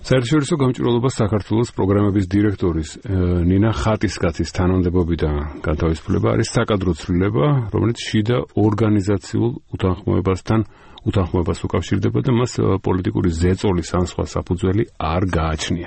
საერთაშორისო გამჭვირვალობა საქართველოს პროგრამების დირექტორის ნინა ხატისკაცის თანამდებობიდან განთავისუფლება არის საკადრო ცვლილება, რომელიც შიდა ორგანიზაციულ უთანხმოებას უკავშირდება და მას პოლიტიკური ზეწოლის ან სხვა საფუძველი არ გააჩნია.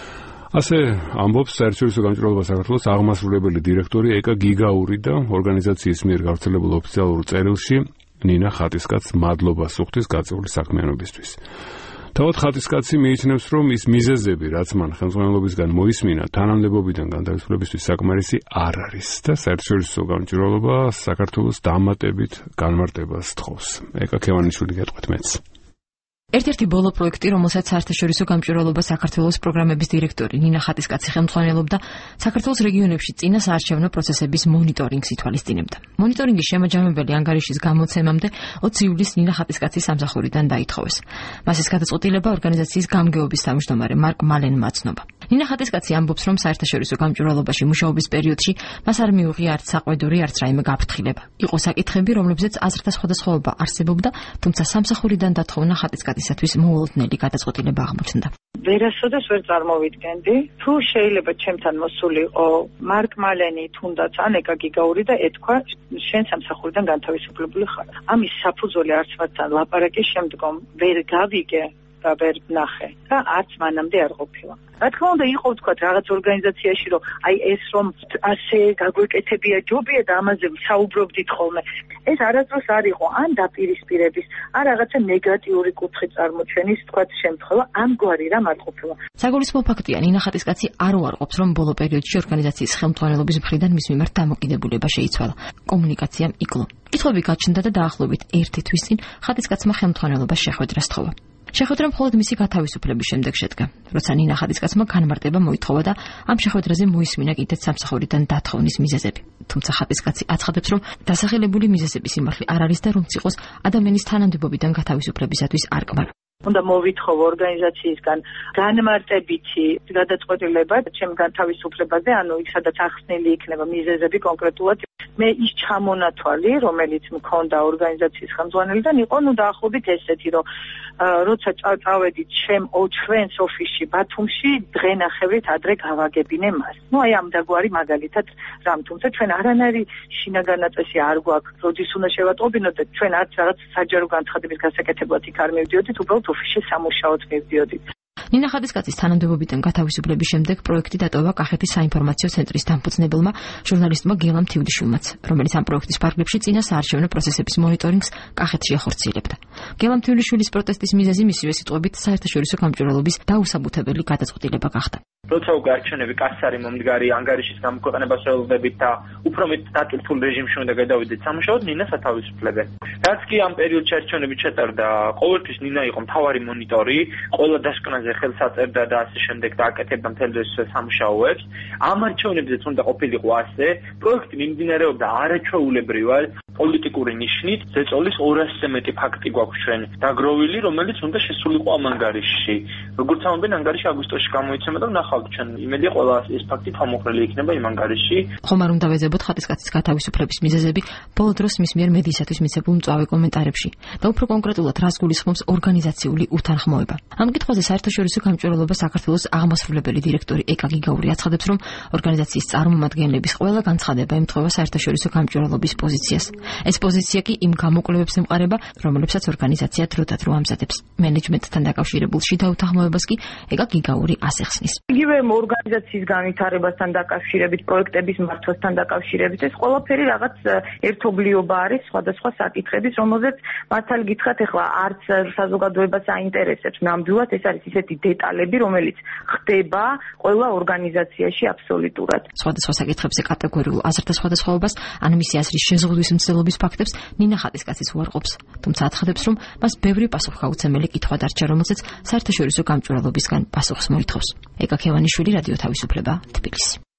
ასე ამბობს საერთაშორისო გამჭვირვალობა საქართველოს აღმასრულებელი დირექტორი ეკა გიგაური და ორგანიზაციის მიერ გავრცელებულ ოფიციალურ წერილში ნინა ხატისკაცს მადლობას უხდის გაწეული საქმიანობისთვის. თავად ხატისკაცი მიიჩნევს, რომ ის მიზეზები, რაც მან ხელმძღვანელობისგან მოისმინა, თანამდებობიდან განთავისუფლებისთვის საკმარისი არ არის და საერთაშორისო გამჭვირვალობა საქართველოს დამატებით განმარტებას თხოვს. ეკა ქევანიშვილი გეტყვით მეც. ერთ-ერთი ბოლო პროექტი, რომელსაც საერთაშორისო გამჭვირვალობა საქართველოს პროგრამების დირექტორი ნინა ხატისკაცი ხელმძღვანელობდა, საქართველოს რეგიონებში წინა საარჩევნო პროცესების მონიტორინგს ითვალისწინებდა. მონიტორინგის შემაჯამებელი ანგარიშის გამოცემამდე 20 ივლისს ნინა ხატისკაცის სამსახურიდან დაითხოვეს. მას ეს გადაწყვეტილება ორგანიზაციის გამგეობის თავმჯდომარე მარკ მალენმა აცნობა. ნინა ხატისკაცი ამბობს, რომ საერთაშორისო გამჭვირვალობაში მუშაობის პერიოდში მას არ მიუღია არც საყვედური, არც რაიმე გაფრთხილება. იყო საკითხები, რომლებზეც აზრთა სხვადასხვაობა არსებობდა, თუმცა სამსახურიდან დათხოვნა ხატისკაცისათვის მოულოდნელი გადაწყვეტილება აღმოჩნდა. ვერასოდეს ვერ წარმოვიდგენდი, თუ შეიძლება ჩემთან მოსულიყო მარკ მალენი თუნდაც ან ეკა გიგაური და ეთქვა შენ სამსახურიდან განთავისუფლებული ხარ. ამის საფუძველი არც მათთან ლაპარაკის შემდგომ ვერ გავიგე და ვერ ნახე და არც მანამდე არ ყოფილა. რა თქმა უნდა, იყო ვთქვათ რაღაც ორგანიზაციაში, რომ აი ეს რომ ასე გაგვეკეთებია ჯობია და ამაზე საუბრობდით ხოლმე. ეს არასდროს არ იყო ან დაპირისპირების, ან რაღაცა ნეგატიური კუთხით წარმოჩენის ვთქვათ შემთხვევა, ამგვარი რამ არ ყოფილა. საგულისხმო ფაქტია, ნინა ხატისკაცი არ უარყოფს, რომ ბოლო პერიოდში ორგანიზაციის ხელმძღვანელობის მხრიდან მის მიმართ დამოკიდებულება შეიცვალა. კომუნიკაციამ იკლო. კითხვები გაჩნდა და დაახლოებით ერთი თვის წინ ხატისკაცმა ხელმძღვანელობას შეხვედრა სთხოვა. შეხვედრა მხოლოდ მისი გათავისუფლების შემდეგ შედგა, როცა ნინა ხატისკაცმა განმარტება მოითხოვა და ამ შეხვედრაზე მოისმინა კიდეც სამსახურიდან დათხოვნის მიზეზები. თუმცა ხატისკაცი აცხადებს, რომ დასახელებული მიზეზების სიმართლე არ არის და რომ იყოს ადამიანის თანამდებობიდან გათავისუფლებისათვის არკმარო. უნდა მოვითხოვო ორგანიზაციისგან განმარტებითი გადაწყვეტილება ჩემ განთავისუფლებაზე, ანუ იქ სადაც ახსნილი იქნება მიზეზები კონკრეტულად. მე ის ჩამონათვალი, რომელიც მქონდა ორგანიზაციის ხელმძღვანელიდან, იყო დაახლოებით ესეთი, რომ როცა წავედით ჩვენს ოფისში ბათუმში, დღენახევრით ადრე გავაგებინე მას. აი ამ დაგვარი მაგალითად რამ, თუმცა ჩვენ არანაირი შინაგანაწესი არ გვაქვს, როდის უნდა შევატყობინოთ და ჩვენ არც რაღაც საჯარო განცხადების გასაკეთებლად იქ არ მივდიოდით, უბრალოდ ოფისში სამუშაოდ მივდიოდით. ნინა ხატისკაცის თანამდებობიდან გათავისუფლების შემდეგ პროექტი დატოვა კახეთის საინფორმაციო ცენტრის დამფუძნებელმა ჟურნალისტმა გელამ თივლიშვილმაც, რომელიც ამ პროექტის ფარგლებში წინა საარჩევნო პროცესების მონიტორინგს კახეთში ახორციელებდა. გელამ თივლიშვილის პროტესტის მიზეზი მისივე სიტყვებით საერთაშორისო გამჭვირვალობის დაუსაბუთებელი გადაწყვეტილება გახდა. როცა უკვე არჩევნები კაცსარი მომდგარი ანგარიშის გამოქვეყნებას ველოდებით და უფრო მეტ დატვირთულ რეჟიმში უნდა გადავიდეთ სამუშაოდ, ნინას ათავისუფლებენ. რაც კი ამ პერიოდში არჩევნები ჩატარდა, ყოველთვის ნინა იყო მთავარი მონიტორი, ყველა დასკვნაზე ხელს აწერდა და ასე შემდეგ და აკეთებდა მთელ ეს სამუშაოებს. ამ არჩევნებზეც უნდა ყოფილიყო ასე, პროექტი მიმდინარეობდა არაჩვეულებრივად, პოლიტიკური ნიშნით, ზეწოლის 200-ზე მეტი ფაქტი გვაქვს ჩვენ დაგროვილი, რომელიც უნდა შესულიყო ამ ანგარიშში. როგორც ამბობენ, ანგარიში აგვისტოში გამოიცემა და ნახავთ ჩვენ, იმედია ყველა ეს ფაქტი თავმოყრილი იქნება იმ ანგარიშში. ხომ არ უნდა ვეძებოთ ხატისკაცის გათავისუფლების მიზეზები ბოლო დროს მის მიერ მედიისათვის მიცემულ მწვავე კომენტარებში და უფრო კონკრეტულად რას გულისხმობს ორგანიზაციული უთანხმოება. ამ კითხვაზე საერთაშორისო გამჭვირვალობა საქართველოს აღმასრულებელი დირექტორი ეკა გიგაური აცხადებს, რომ ორგანიზაციის წარმომადგენლების ყველა განცხადება ემთხვევა საერთაშორისო გამჭვირვალობის პოზიციას. ეს პოზიცია კი იმ გამოკვლევებს ემყარება, რომლებსაც ორგანიზაცია დროდადრო ამზადებს. მენეჯმენტთან დაკავშირებულ შიდა უთანხმოებას კი ეკა გიგაური ასახსნის. იგივე ორგანიზაციის განვითარებასთან დაკავშირებით, პროექტების მართვასთან დაკავშირებით, ეს ყველაფერი რაღაც ერთობლიობა არის სხვადასხვა საკითხების, რომელზეც მართალი გითხრათ, ეხლა არც საზოგადოებას აინტერესებს. ნამდვილად ეს არის ისეთი დეტალები, რომელიც ხდება ყველა ორგანიზაციაში აბსოლუტურად. სხვადასხვა საკითხებზე კატეგორიულ აზრთა სხვადასხვაობას, ან მისი აზრის შეზღუდვის მცდელობის ფაქტებს ნინა ხატისკაცის უარყოფს, თუმცა აცხადებს, რომ მას ბევრი პასუხგაუცემელი კითხვა დარჩა, რომელზეც საერთაშორისო გამჭვირვალობისგან პასუხს მოითხოვს. ეკა ქევანიშვილი, რადიო თავისუფლება, თბილისი.